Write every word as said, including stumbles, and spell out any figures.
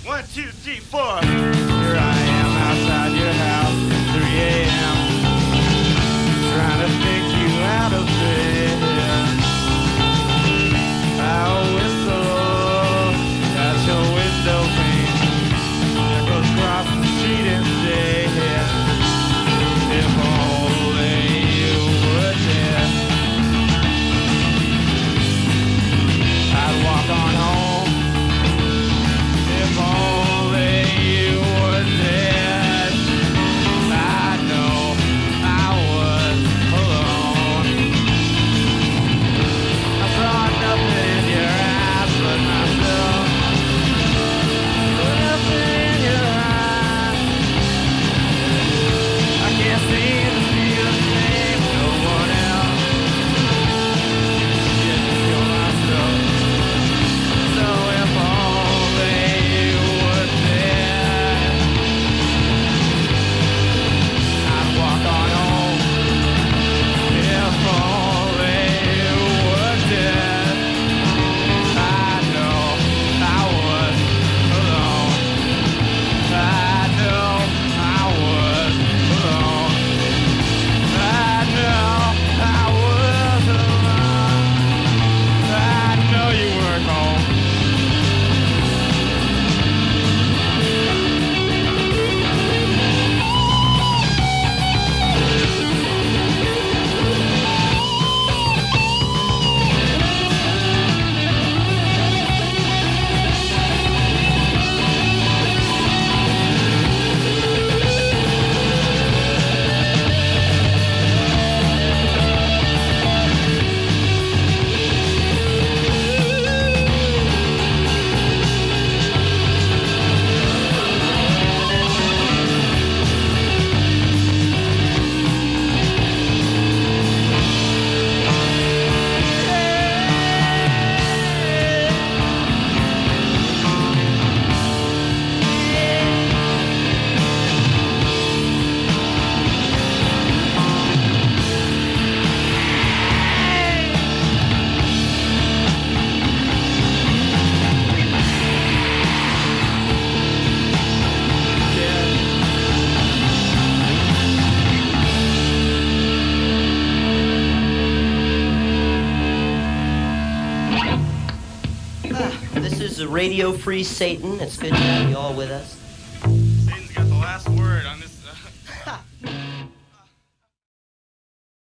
One, two, three, four. Here I am outside your house at three a.m. trying to think you out of bed. I'll whistle at your window pane. Echoes across the street and say, if only you were there, I'd walk on home. If only you were dead, I know I was alone. I saw nothing in your eyes but myself. Nothing in your eyes. I can't seem to feel the same with no one else. Yet you're myself. So if only you were dead, I'd walk on home. If only you were dead, I know I was alone. I know I was alone. I know I was alone. I know you weren't home. This is Radio Free Satan. It's good to have you all with us. Satan's got the last word on this